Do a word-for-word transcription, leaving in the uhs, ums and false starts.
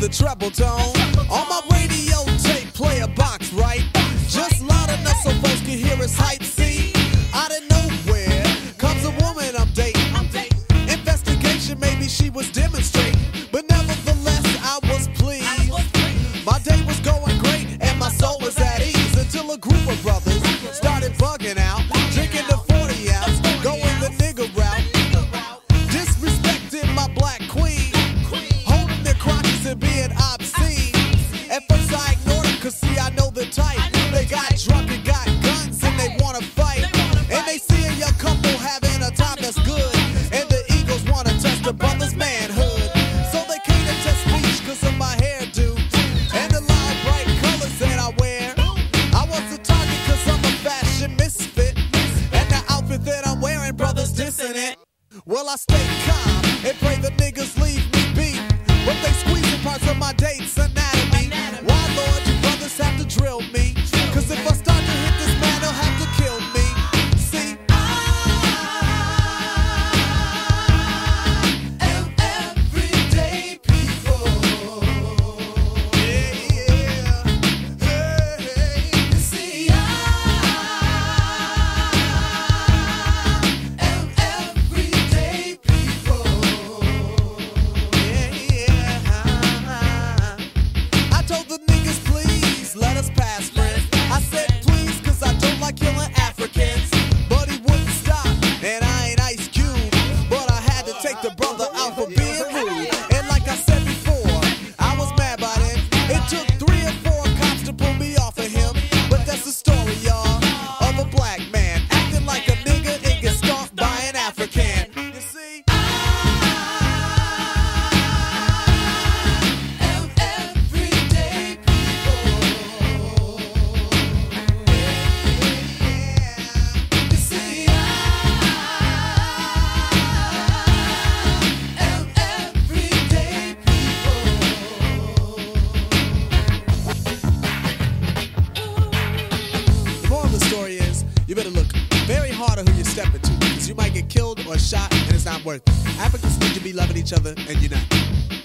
treble tone. On my radio tape, play a box, right? Just loud enough so folks can hear us hype. See, out of nowhere comes a woman I'm dating. Investigation, maybe she was demonstrating, but nevertheless I was pleased. My day was going great and my soul was at ease until a group of brothers started bugging out, drinking the forty ounce, going the nigga route, disrespecting my black queen, holding their crotches and being obscene. At first I ignored them, cause see I know the type. They got drunk and got guns and they wanna fight, and they see a young couple having a time that's good, and the Eagles wanna test the brother's manhood. So they came to test speech cause of my hairdo and the loud bright colors that I wear. I was the target cause I'm a fashion misfit, and the outfit that I'm wearing, brothers dissing it. Well, I stay calm and pray the niggas leave me be, but they squeezing parts of my date's anatomy. Why, Lord, you brothers have to drill me? Cause if I start to hit this man, they'll have to kill me. See, I am everyday people. Yeah, yeah. Hey, hey. You see, I am everyday people. Yeah, yeah. I told the niggas, please let us pass, friends. I said please cause I don't like killing Africans, but he wouldn't stop, and I ain't Ice Cube, but I had to take the brother out for being rude. And like I said before, I was mad by then. It took three or four cops to pull me off of him, but that's the story, y'all, of a black man acting like a nigga and get stalked by an African. You see, I am everyday people. You see, I am everyday people. The moral of the story is, you better look very hard on who you're stepping to, because you might get killed or shot and it's not worth it. Africans need to be loving each other and unite.